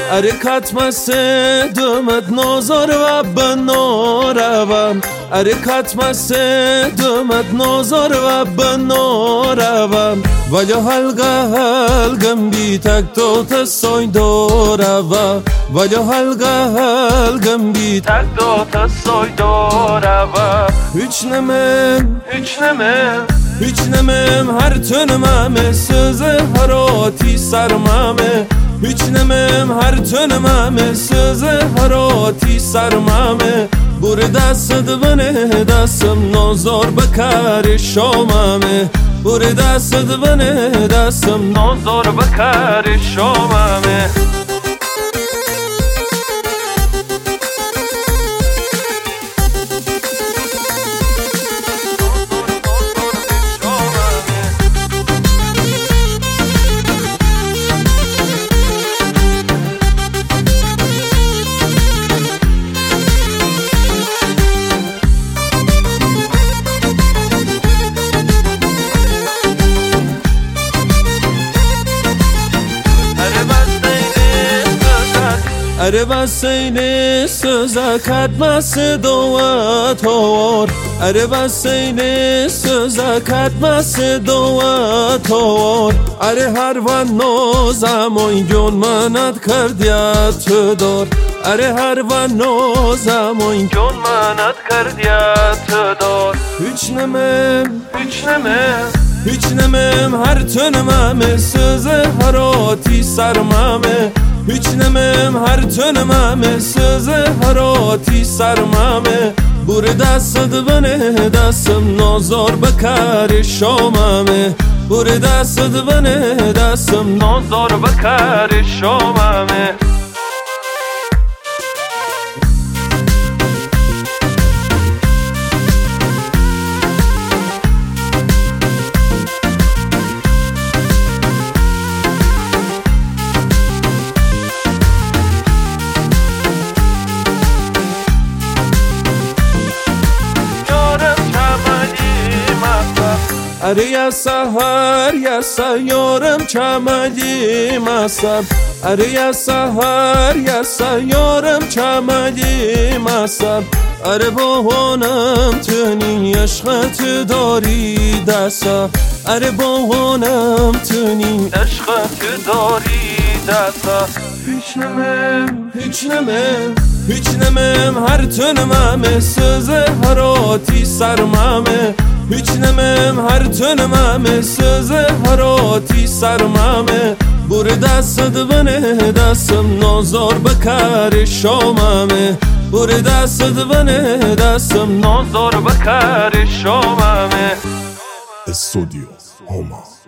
اره کتمس دمت نازار و بنارم اره کتمس دمت نازار و بنارم ولی هلگم بی تک دوت سای دارم ولی هلگم بی تک دوت سای دارم هیچ نمیم هر تنمم سوزه هراتی سرممه هیچ نمیم هر تنمم سوزه هراتی سرممه بور دست بنه دستم نازار بکر شاممه بور دست بنه دستم نازار بکر شاممه اره بسینه سوزا کتمس دوت هور اره بسینه سوزا کتمس دوت هور اره هر ون نوزم و جون منت کردیت دار اره هر ون نوزم و جون منت کردیت دار هیچ نمیم هر تنمم سوزه هراتی سرممه هیچ نمیم هر تنمم سوزه هراتی سرممه بور دست بنه دستم نازار بکر شاممه بور دست بنه دستم نازار بکر شاممه اره یا سهر یا سیارم چمدی مصب اره یا سهر یا سیارم چمدی مصب اره بهانم تنی عشقت داری دستا اره بهانم تنی عشقت داری دستا هیچ نمیم هر تنمم سوزه هراتی سرممه هیچ نمیم هر تنمم سوزه هراتی سرممه بور دست بنه دستم نازار بکر شاممه بور دست بنه دستم نازار بکر شاممه استودیو هما.